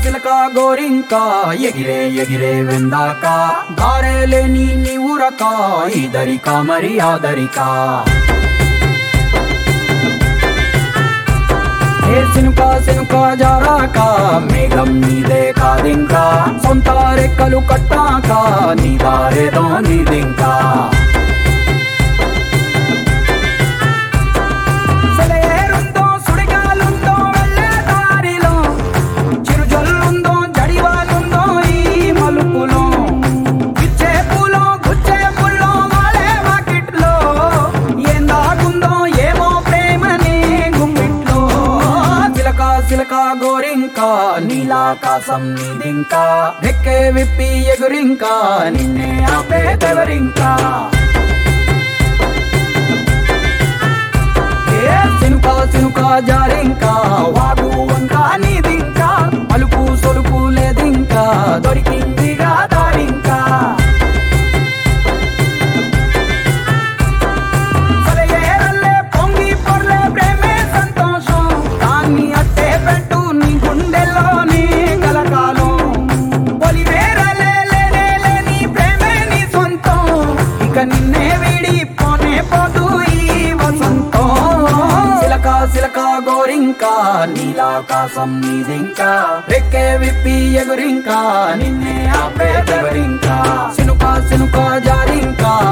సిలక గోరింక ఎగిరే ఎగిరే వెందాక దారేలేని నీ ఊరక ఇదరిక మరి ఆదరిక సినుక సినుక జారాక మేఘం నీదే కాదింకా సొంత రెక్కలు కట్టాక నీ దారేదో నీదింకా సిలక గోరింక నీలాకాశం నీదింకా రెక్కే విప్పి ఎగురింకా నిన్నే ఆపేదెవరింకా సినుక సినుక జారింకా వాగు వంక నీదింకా పలుపు సొలుపు లేదింకా దొరికిందిగా దారింకా నిన్నే వీడి పోనే పోతూ ఈ వసంతం సిలక సిలక గోరింక నీలాకాశం నీదింకా రెక్కే విప్పి ఎగురింకా నిన్నే ఆపేదెవరింకా సినుక సినుక జారింకా